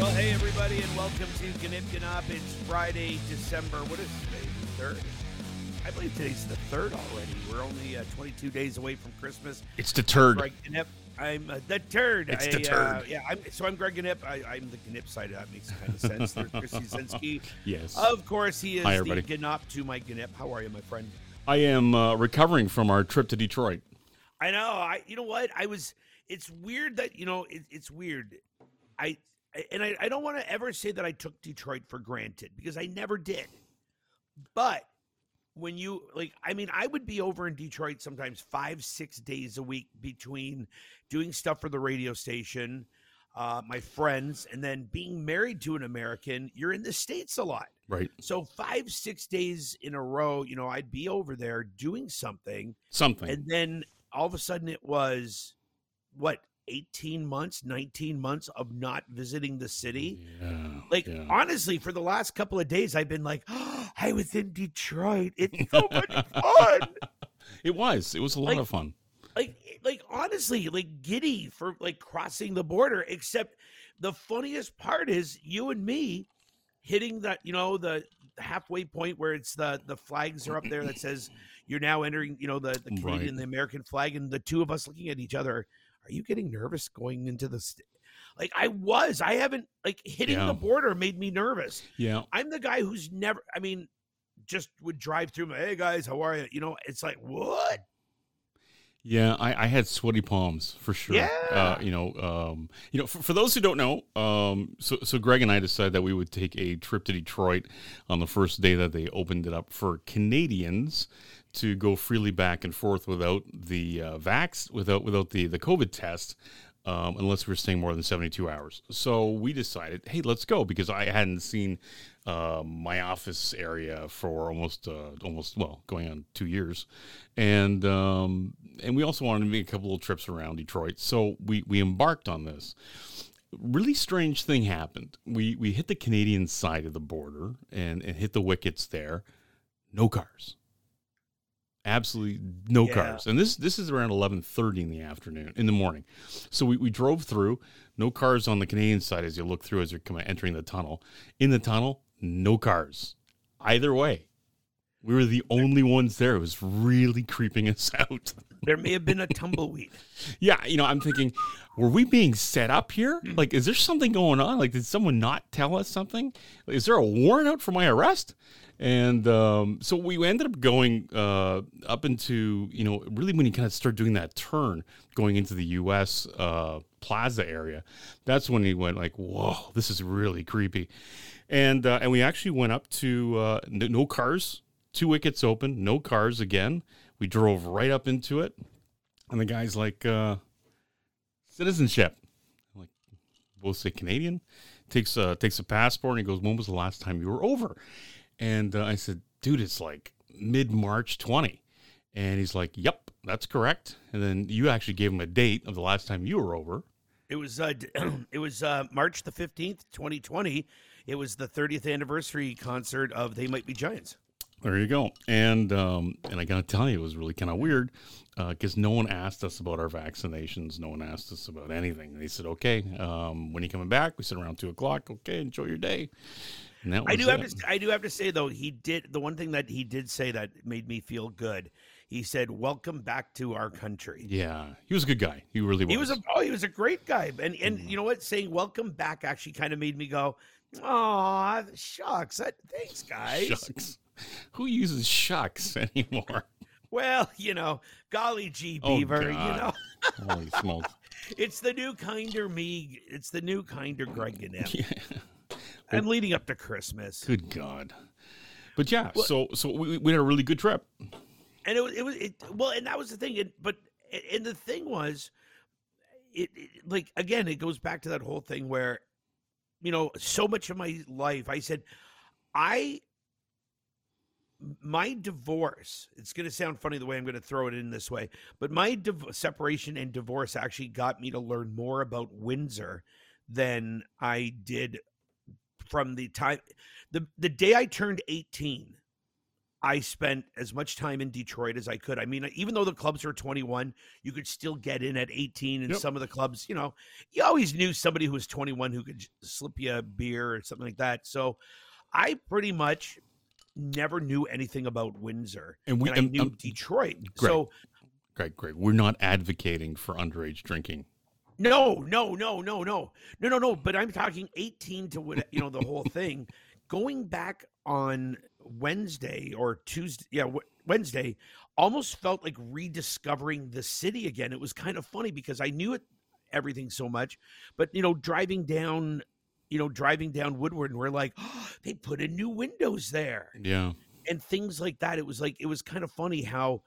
Hey, everybody, and welcome to Ganip Ganop. It's Friday, December, what is today, the 3rd? I believe today's the 3rd already. We're only 22 days away from Christmas. It's the turd. Greg Ganip. I'm the turd. It's the turd. I'm Greg Ganip. I'm the Ganip side. That makes kind of sense. There's Chris Yasinski. Yes. Of course, he is Hi, the everybody. Ganop to my Ganip. How are you, my friend? I am recovering from our trip to Detroit. I know. You know what? It's weird that, it's weird. I don't want to ever say that I took Detroit for granted because I never did. But when I would be over in Detroit sometimes 5-6 days a week between doing stuff for the radio station, my friends, and then being married to an American. You're in the States a lot. Right. So 5-6 days in a row, I'd be over there doing something. And then all of a sudden it was, 18 months, 19 months of not visiting the city. Honestly, for the last couple of days, I've been like, I was in Detroit. It's so much fun. It was a lot of fun. Honestly, giddy for crossing the border, except the funniest part is you and me hitting that, the halfway point where it's the flags are up there that says you're now entering, the Canadian, the American flag, and the two of us looking at each other. Are you getting nervous going into the I haven't hitting the border made me nervous. Yeah. I'm the guy who's never, just would drive through. Hey guys, how are you? It's like, what? Yeah, I had sweaty palms for sure. Yeah. For those who don't know, so Greg and I decided that we would take a trip to Detroit on the first day that they opened it up for Canadians to go freely back and forth without the without the COVID test, unless we were staying more than 72 hours. So we decided, hey, let's go, because I hadn't seen my office area for almost going on 2 years, and we also wanted to make a couple of trips around Detroit. So we embarked on this. Really strange thing happened. We hit the Canadian side of the border and hit the wickets there. No cars. Absolutely no cars. And this is around 11:30 in the morning. So we drove through, no cars on the Canadian side as you look through as you're entering the tunnel. In the tunnel, no cars. Either way. We were the only ones there. It was really creeping us out. There may have been a tumbleweed. Yeah, I'm thinking, were we being set up here? Is there something going on? Did someone not tell us something? Is there a warrant out for my arrest? And so we ended up going up into, really when you kind of start doing that turn, going into the U.S. Plaza area, that's when he went whoa, this is really creepy. And we actually went up to no cars, 2 wickets open, no cars again. We drove right up into it. And the guy's like, citizenship. I'm like, both say Canadian. Takes a passport and he goes, when was the last time you were over? And I said, dude, it's mid-March 20. And he's like, yep, that's correct. And then you actually gave him a date of the last time you were over. It was March the 15th, 2020. It was the 30th anniversary concert of They Might Be Giants. There you go. And I got to tell you, it was really kind of weird because no one asked us about our vaccinations. No one asked us about anything. They said, okay, when are you coming back? We said around 2 o'clock. Okay, enjoy your day. And that was I do have to say, though, the one thing that he did say that made me feel good. He said, welcome back to our country. Yeah, he was a good guy. He really was. He was a great guy. And you know what? Saying welcome back actually kind of made me go, aw, shucks. Thanks, guys. Shucks. Who uses shucks anymore? Well, golly gee, Beaver, Holy smokes. It's the new kinder me. It's the new kinder Greg Ganip. Yeah. I'm leading up to Christmas. Good God. But yeah, so we had a really good trip. And and that was the thing. And the thing was, again, it goes back to that whole thing where, so much of my life, I said, my divorce, it's going to sound funny the way I'm going to throw it in this way, but my separation and divorce actually got me to learn more about Windsor than I did from the time, the day I turned 18. I spent as much time in Detroit as I could. I mean, even though the clubs are 21, you could still get in at 18. And Yep. some of the clubs, you always knew somebody who was 21 who could slip you a beer or something like that. So I pretty much never knew anything about Windsor. And I knew Detroit. Greg, So Greg, we're not advocating for underage drinking. no. But I'm talking 18 to the whole thing. Going back on Wednesday or Tuesday, Wednesday, almost felt like rediscovering the city again. It was kind of funny because I knew everything so much, but driving down Woodward, and we're like, oh, they put in new windows there, Yeah. and things like that. It was kind of funny how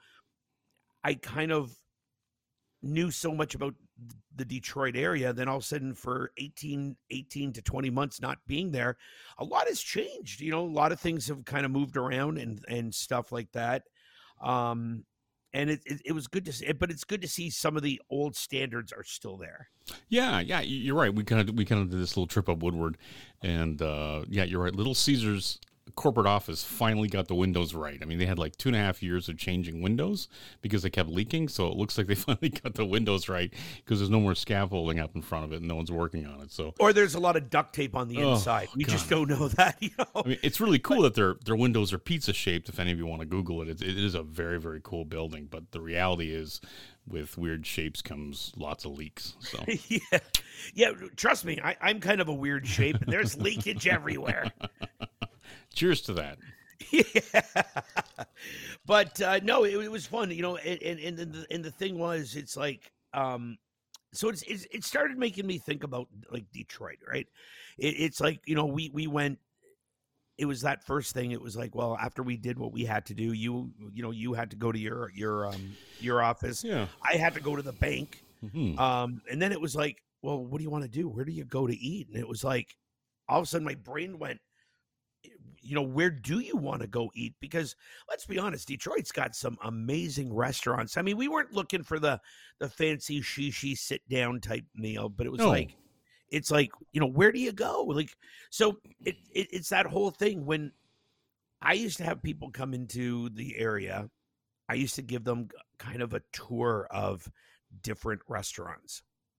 I kind of knew so much about the Detroit area. Then all of a sudden, for 18 to 20 months not being there, a lot has changed. A lot of things have kind of moved around and stuff like that. And it was good to see, but it's good to see some of the old standards are still there. Yeah, you're right. We kind of did this little trip up Woodward, and you're right. Little Caesars corporate office finally got the windows right. I mean, they had like 2.5 years of changing windows because they kept leaking. So it looks like they finally got the windows right because there's no more scaffolding up in front of it and no one's working on it. So, or there's a lot of duct tape on the inside. We just don't know that. I mean, it's really cool that their windows are pizza shaped. If any of you want to Google it, it is a very, very cool building. But the reality is, with weird shapes comes lots of leaks. So yeah. Trust me, I'm kind of a weird shape, and there's leakage everywhere. Cheers to that. Yeah. But no, it was fun, and the thing was, it's like, so it started making me think about like Detroit, right? It's like, we went, it was that first thing. It was like, well, after we did what we had to do, you had to go to your office. Yeah. I had to go to the bank. Mm-hmm. And then it was like, well, what do you want to do? Where do you go to eat? And it was like, all of a sudden my brain went, where do you want to go eat? Because let's be honest, Detroit's got some amazing restaurants. I mean, we weren't looking for the fancy shishi sit down type meal, but it was like, it's like, where do you go? Like, so it's that whole thing. When I used to have people come into the area, I used to give them kind of a tour of different restaurants.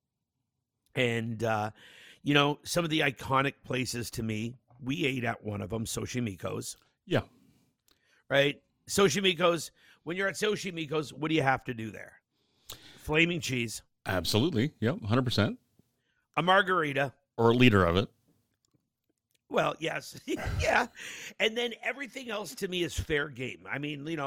And, some of the iconic places to me, we ate at one of them, Soshimiko's. Yeah. Right? Soshimiko's. When you're at Soshimiko's, what do you have to do there? Flaming cheese. Absolutely. Yep. 100%. A margarita. Or a liter of it. Well, yes. Yeah. And then everything else to me is fair game. I mean, we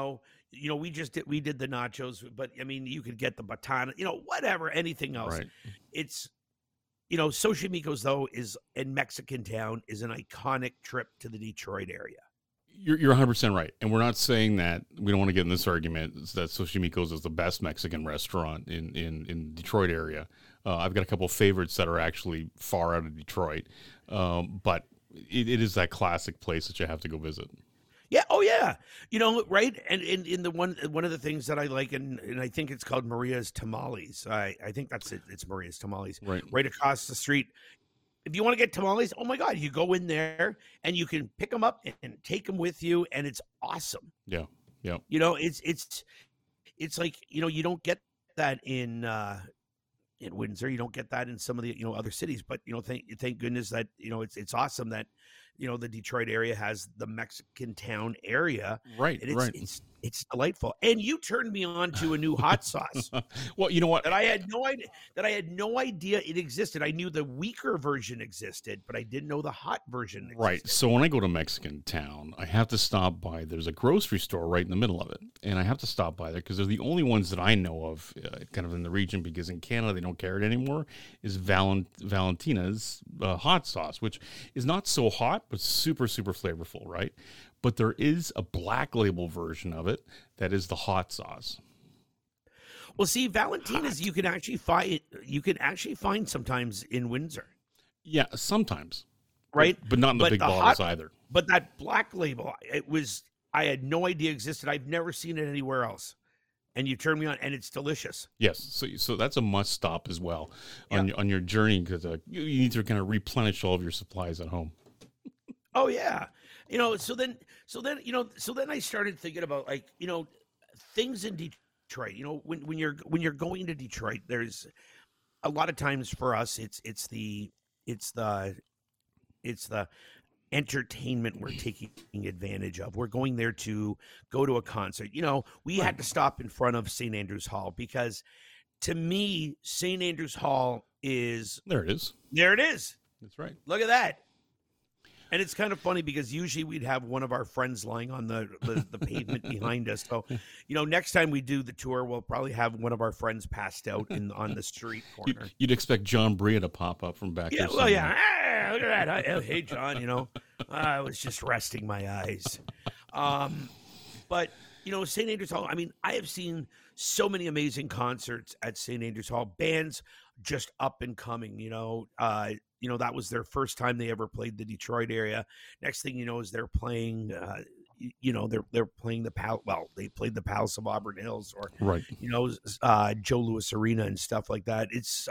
did the nachos, but I mean, you could get the batana, whatever, anything else. Right. It's, Soshimiko's, though, is in Mexican Town, is an iconic trip to the Detroit area. You're 100% right. And we're not saying that, we don't want to get in this argument, that Soshimiko's is the best Mexican restaurant in Detroit area. I've got a couple of favorites that are actually far out of Detroit. But it is that classic place that you have to go visit. Yeah. Oh, yeah. Right. And in the one of the things that I like, and I think it's called Maria's Tamales. I think that's it. It's Maria's Tamales. Right across the street. If you want to get tamales, oh my God, you go in there and you can pick them up and take them with you, and it's awesome. Yeah. Yeah. It's like, you don't get that in Windsor. You don't get that in some of the other cities. But thank goodness that it's awesome that the Detroit area has the Mexican Town area. Right. And right. It's delightful. And you turned me on to a new hot sauce. Well, you know what? That I had no idea it existed. I knew the weaker version existed, but I didn't know the hot version existed. Right. So when I go to Mexican Town, I have to stop by. There's a grocery store right in the middle of it. And I have to stop by there because they're the only ones that I know of kind of in the region, because in Canada they don't carry it anymore, is Valentina's hot sauce, which is not so hot, but super, super flavorful, right? But there is a black label version of it that is the hot sauce. Well, see, Valentina's you can actually find sometimes in Windsor. Yeah, sometimes. Right? But not in the big bottles either. But that black label, I had no idea existed. I've never seen it anywhere else. And you turn me on, and it's delicious. Yes, so that's a must stop as well on your journey, because you need to kind of replenish all of your supplies at home. Oh yeah. So then I started thinking about, like, things in Detroit. When you're going to Detroit, there's a lot of times for us it's the it's the entertainment we're taking advantage of. We're going there to go to a concert. We Right. had to stop in front of St. Andrews Hall because, to me, St. Andrews Hall is There it is. there. It is. That's right. Look at that. And it's kind of funny because usually we'd have one of our friends lying on the pavement behind us. So, next time we do the tour, we'll probably have one of our friends passed out on the street corner. You'd expect John Bria to pop up from back Yeah, there. well, somewhere. yeah. Ah, look at that. Hey, John, I was just resting my eyes. But, St. Andrews Hall, I mean, I have seen so many amazing concerts at St. Andrews Hall. Bands just up and coming, that was their first time they ever played the Detroit area. Next thing you know is they're playing, they're playing they played the Palace of Auburn Hills, or, Right. Joe Louis Arena and stuff like that. It's,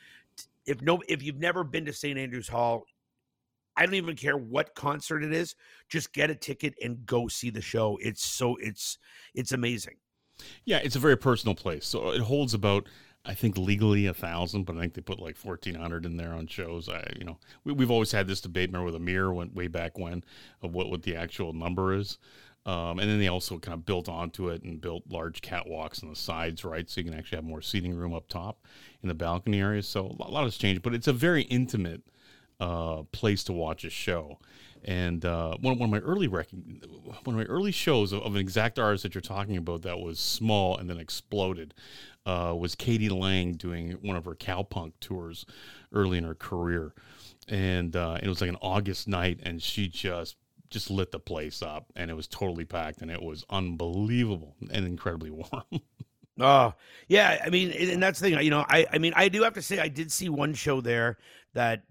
if you've never been to St. Andrews Hall, I don't even care what concert it is. Just get a ticket and go see the show. It's amazing. Yeah, it's a very personal place. So it holds about, I think, legally 1,000, but I think they put like 1,400 in there on shows. We've always had this debate. Remember, with Amir went way back when, of what the actual number is. And then they also kind of built onto it and built large catwalks on the sides, right? So you can actually have more seating room up top in the balcony area. So a lot has changed, but it's a very intimate place to watch a show. And one of my early shows of an exact artist that you're talking about that was small and then exploded was Katie Lang doing one of her cowpunk tours early in her career, and it was like an August night, and she just lit the place up, and it was totally packed, and it was unbelievable and incredibly warm. Oh, yeah. I mean, and that's the thing. I mean, I do have to say, I did see one show there that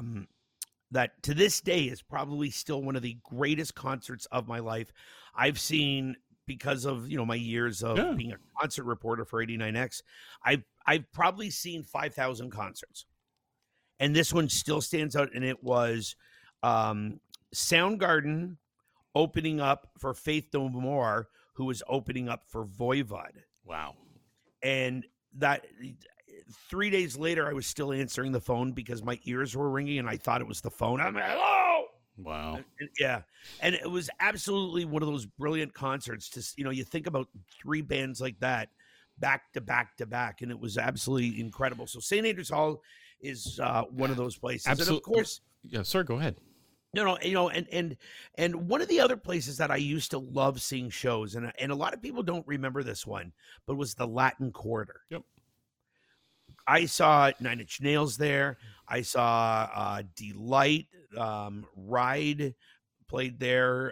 that to this day is probably still one of the greatest concerts of my life. I've seen, because of my years of Yeah. being a concert reporter for 89X. I've probably seen 5,000 concerts, and this one still stands out. And it was Soundgarden opening up for Faith No More, who was opening up for Voivod. Wow. And that 3 days later, I was still answering the phone because my ears were ringing and I thought it was the phone. I'm like, hello. Wow. Yeah. And it was absolutely one of those brilliant concerts. You think about three bands like that back to back to back, and it was absolutely incredible. So St. Andrews Hall is one of those places. And of course, Yeah, sir, go ahead. no, and one of the other places that I used to love seeing shows, and a lot of people don't remember this one, but was the Latin Quarter. Yep. I saw Nine Inch Nails there. I saw Delight, Ride played there.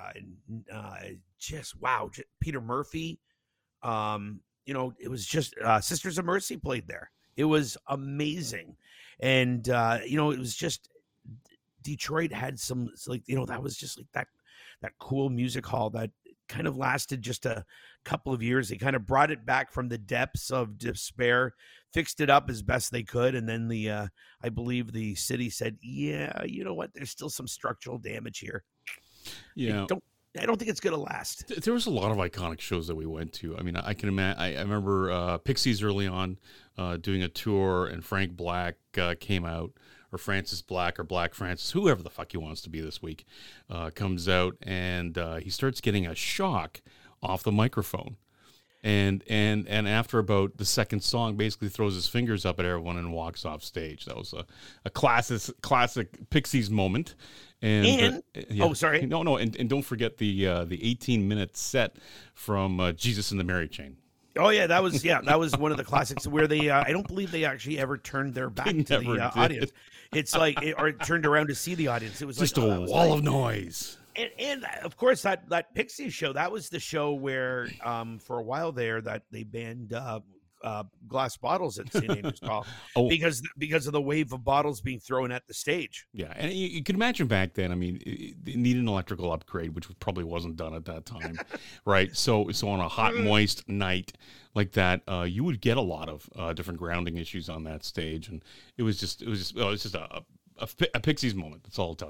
Just wow, Peter Murphy. It was just Sisters of Mercy played there. It was amazing, and it was just. Detroit had some, that was just like that cool music hall that kind of lasted just a couple of years. They kind of brought it back from the depths of despair, fixed it up as best they could, and then I believe the city said, yeah, you know what, there's still some structural damage here. Yeah. I don't think it's going to last. There was a lot of iconic shows that we went to. I mean, I can imagine. I remember Pixies early on doing a tour, and Frank Black came out, or Francis Black, or Black Francis, whoever the fuck he wants to be this week, comes out, and he starts getting a shock off the microphone. And after about the second song, basically throws his fingers up at everyone and walks off stage. That was a classic Pixies moment. And oh, sorry, no, and don't forget the 18-minute set from Jesus and the Mary Chain. Oh yeah, that was one of the classics where they I don't believe they actually ever turned their back to the audience. It's like or turned around to see the audience. It was just like, a wall of noise. And of course that Pixies show, that was the show where for a while there that they banned glass bottles at St. Andrews Hall because of the wave of bottles being thrown at the stage. Yeah, and you can imagine back then. I mean, it needed an electrical upgrade, which probably wasn't done at that time, right? So on a hot, moist night like that, you would get a lot of different grounding issues on that stage, and it was just a Pixies moment. That's all I'll tell you.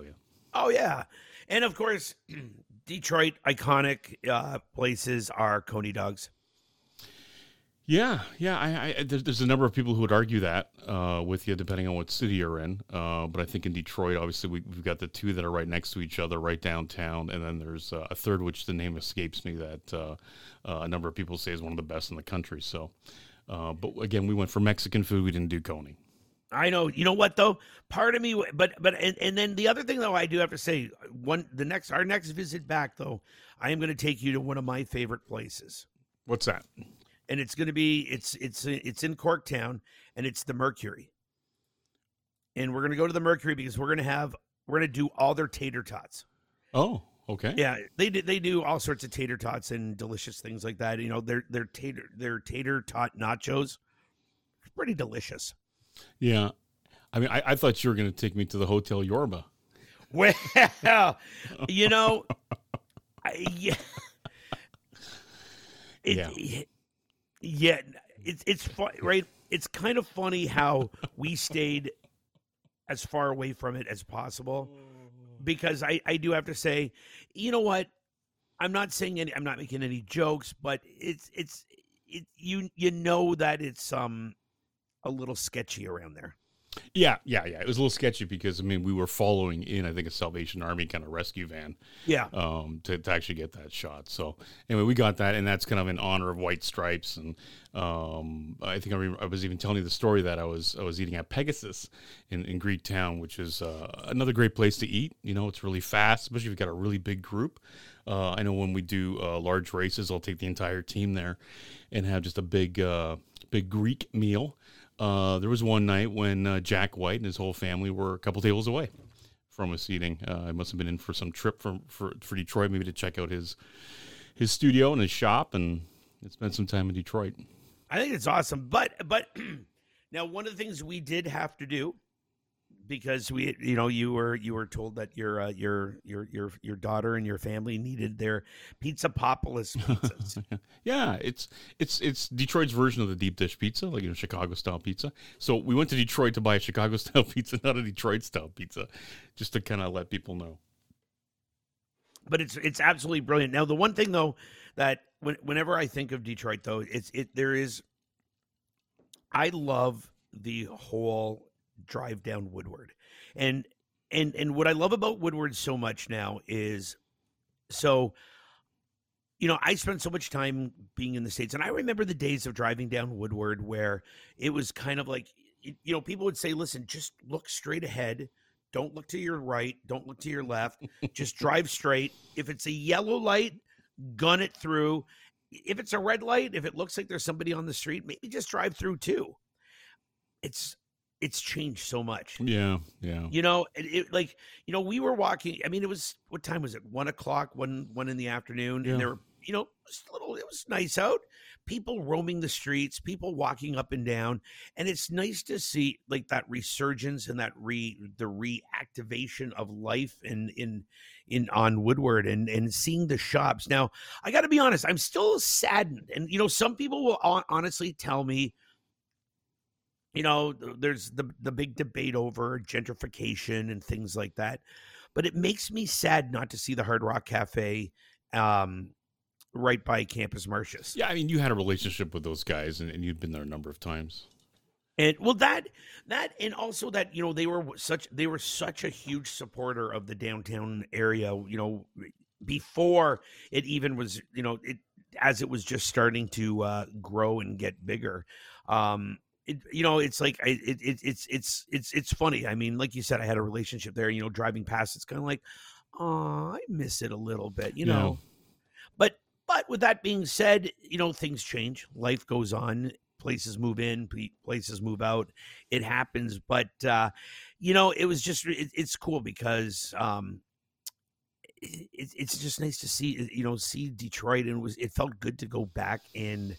Oh yeah, and of course, Detroit iconic places are Coney dogs. Yeah, yeah. There's a number of people who would argue that with you, depending on what city you're in. But I think in Detroit, obviously, we've got the two that are right next to each other, right downtown, and then there's a third, which the name escapes me, that a number of people say is one of the best in the country. So, but again, we went for Mexican food. We didn't do Coney. I know. You know what though? Part of me, but and then the other thing though, I do have to say, our next visit back though, I am going to take you to one of my favorite places. What's that? And it's going to be it's in Corktown, and it's the Mercury. And we're going to go to the Mercury because we're going to do all their tater tots. Oh, okay. Yeah, they do all sorts of tater tots and delicious things like that. You know, their tater tot nachos, pretty delicious. Yeah, I mean, I thought you were going to take me to the Hotel Yorba. Well, you know, yeah. Yeah, it's fun, right? It's kind of funny how we stayed as far away from it as possible, because I do have to say, you know what? I'm not making any jokes, but you know that it's a little sketchy around there. Yeah. It was a little sketchy because, I mean, we were following in, I think, a Salvation Army kind of rescue van. Yeah. To actually get that shot. So anyway, we got that, and that's kind of in honor of White Stripes. And I think I was even telling you the story that I was eating at Pegasus in Greektown, which is another great place to eat. You know, it's really fast, especially if you've got a really big group. I know when we do large races, I'll take the entire team there and have just a big Greek meal. There was one night when Jack White and his whole family were a couple tables away from us eating. I must have been in for some trip for Detroit, maybe to check out his studio and his shop, and spend some time in Detroit. I think it's awesome, but now one of the things we did have to do, because you were told that your daughter and your family needed their Pizzapopolis pizzas. Yeah, it's Detroit's version of the deep dish pizza, like Chicago style pizza. So we went to Detroit to buy a Chicago style pizza, not a Detroit style pizza, just to kind of let people know. But it's absolutely brilliant. Now the one thing though that whenever I think of Detroit though, I love the whole drive down Woodward. And what I love about Woodward so much now is, so, I spent so much time being in the States, and I remember the days of driving down Woodward where it was kind of like, people would say, listen, just look straight ahead. Don't look to your right. Don't look to your left. Just drive straight. If it's a yellow light, gun it through. If it's a red light, if it looks like there's somebody on the street, maybe just drive through too. It's changed so much. Yeah. We were walking. I mean, what time was it? 1:00, one in the afternoon. Yeah. And there were, it was nice out. People roaming the streets, people walking up and down. And it's nice to see like that resurgence and the reactivation of life on Woodward and seeing the shops. Now, I got to be honest, I'm still saddened. And, some people will honestly tell me, there's the big debate over gentrification and things like that, but it makes me sad not to see the Hard Rock Cafe right by Campus Martius. Yeah, I mean, you had a relationship with those guys, and you'd been there a number of times. And well, that and also that they were such a huge supporter of the downtown area. Before it even was, as it was just starting to grow and get bigger. It's like it's funny. I mean, like you said, I had a relationship there. Driving past, it's kind of like, oh, I miss it a little bit. Yeah. But with that being said, things change. Life goes on. Places move in. Places move out. It happens. But it was just it's cool because it's just nice to see Detroit, and it felt good to go back and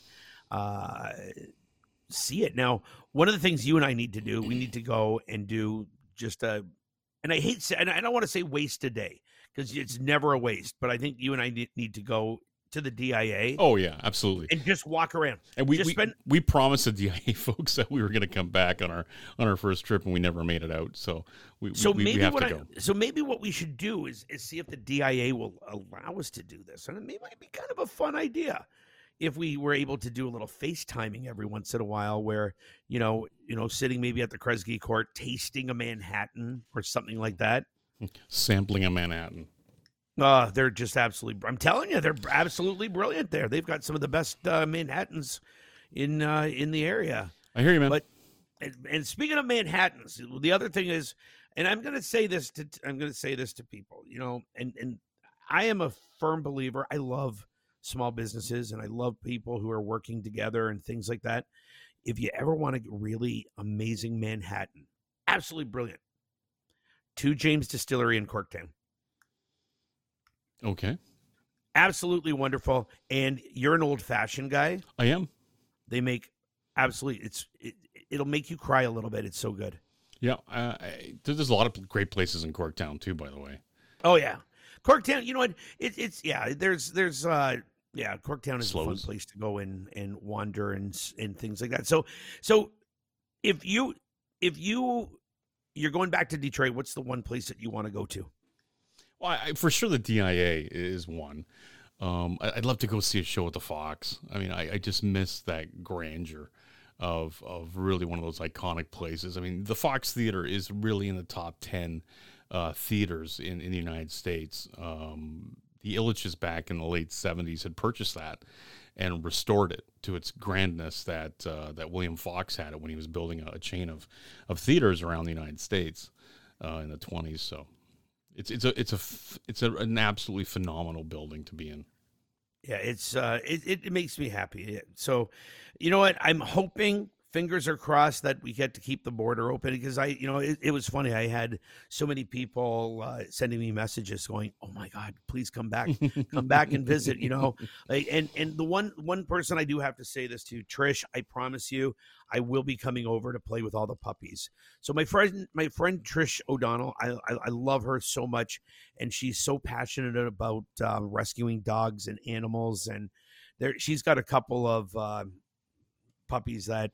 see it. Now, one of the things you and I need to do, we need to go and do just and I don't want to say waste a day because it's never a waste, but I think you and I need to go to the DIA Oh yeah, absolutely. and just walk around. And we promised the DIA folks that we were going to come back on our first trip, and we never made it out. So we have to go. So maybe what we should do is see if the DIA will allow us to do this, and it might be kind of a fun idea if we were able to do a little FaceTiming every once in a while, where sitting maybe at the Kresge Court, tasting a Manhattan or something like that, sampling a Manhattan. They're just absolutely. I'm telling you, they're absolutely brilliant. There, they've got some of the best Manhattans in the area. I hear you, man. But and speaking of Manhattans, the other thing is, and I'm going to say this to people, and I am a firm believer. I love small businesses and I love people who are working together and things like that. If you ever want a really amazing Manhattan, absolutely brilliant, 2 James Distillery in Corktown. Okay. Absolutely wonderful. And you're an old-fashioned guy. I am. They make absolutely, it'll make you cry a little bit. It's so good. Yeah. There's a lot of great places in Corktown too, by the way. Oh yeah. Corktown, you know what? There's Corktown is a fun place to go and wander and things like that. So if you're going back to Detroit, what's the one place that you want to go to? Well, for sure the DIA is one. I'd love to go see a show at the Fox. I mean, I just miss that grandeur of really one of those iconic places. I mean, the Fox Theater is really in the top 10 theaters in the United States. The Illiches back in the late 70s had purchased that and restored it to its grandness that William Fox had it when he was building a chain of theaters around the United States in the 20s. So it's an absolutely phenomenal building to be in. Yeah, it makes me happy. So, you know what? I'm hoping, fingers are crossed, that we get to keep the border open, because it was funny. I had so many people sending me messages going, "Oh my God, please come back and visit." And the one person I do have to say this to, Trish, I promise you, I will be coming over to play with all the puppies. So my friend Trish O'Donnell, I love her so much, and she's so passionate about rescuing dogs and animals, and she's got a couple of puppies that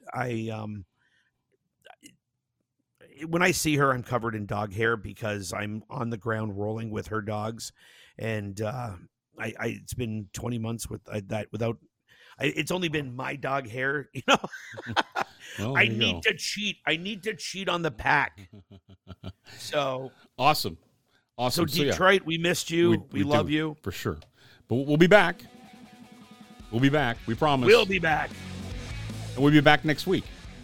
when I see her, I'm covered in dog hair because I'm on the ground rolling with her dogs, and it's been 20 months with that without. It's only been my dog hair, Well, I need to cheat. I need to cheat on the pack. So awesome. So Detroit, we missed you. We love you for sure. But we'll be back. We promise. We'll be back. And we'll be back next week.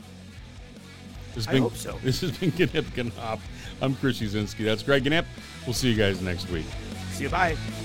I hope so. This has been Gnip Gnop. I'm Chris Uzinski. That's Greg Gnip. We'll see you guys next week. See you. Bye.